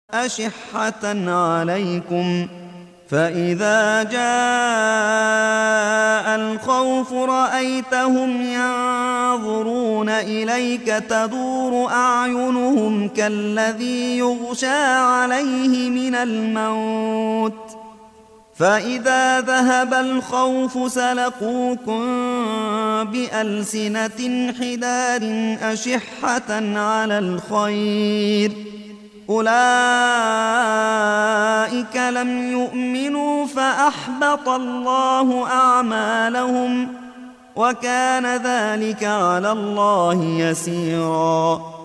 أشحة عليكم فإذا جاء الخوف رأيتهم ينظرون إليك تدور أعينهم كالذي يغشى عليه من الموت فإذا ذهب الخوف سلقوكم بألسنة حداد أشحة على الخير أولئك لم يؤمنوا فأحبط الله أعمالهم وكان ذلك على الله يسيرا